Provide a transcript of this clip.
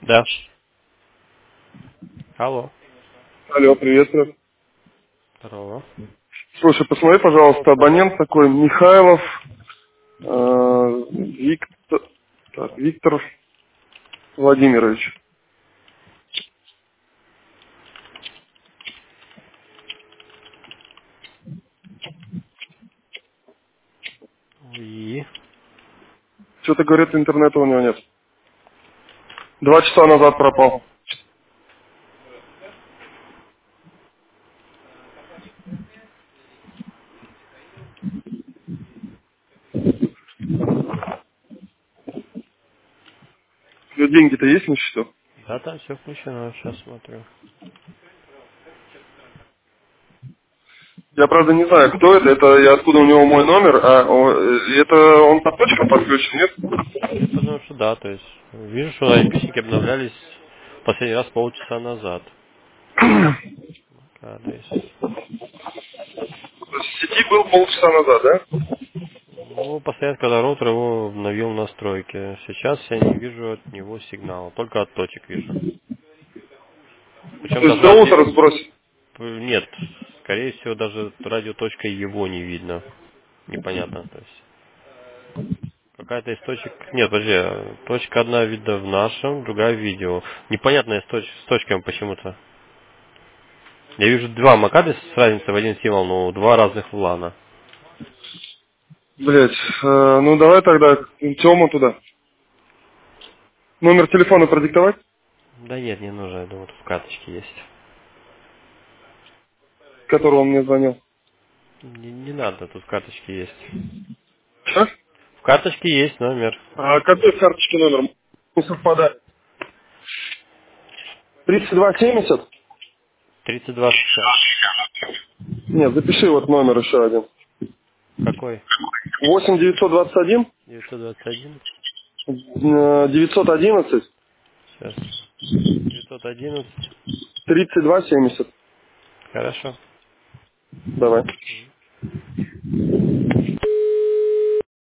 Да. Алло. Алло, приветствую. Здорово. Слушай, посмотри, пожалуйста, абонент такой Михайлов Виктор Владимирович. И Что-то говорит, интернета у него нет. 2 часа назад пропал. У него деньги-то есть на счету? да, там все включено, сейчас смотрю. Я, правда, не знаю, кто это. Это я откуда у него мой номер. Это он по точкам подключен, нет? Я думаю, что да, то есть вижу, что айпишники обновлялись последний раз полчаса назад. Адрес. В сети был полчаса назад, да? Ну, постоянно, когда роутер его обновил настройки. Сейчас я не вижу от него сигнала, только от точек вижу. Причем То есть даже роутер сбросит. нет, скорее всего, даже радиоточкой его не видно. Непонятно, то есть. Какая-то из точек... Нет, подожди, точка одна видна в нашем, другая в видео. Непонятная с точками почему-то. Я вижу два MAC-адреса с разницей в один символ, но два разных влана. Блять, ну давай тогда Тему туда. Номер телефона продиктовать, Да нет, не нужно, я думаю, тут в карточке есть. которого он мне звонил. Не надо, тут в карточке есть. Что? В карточке есть номер. А какой в карточке номер? Не совпадает. 3270? 3260. Нет, запиши вот номер еще один. Какой? 8921 921. 911 Сейчас. 911. 3270. Хорошо. Давай.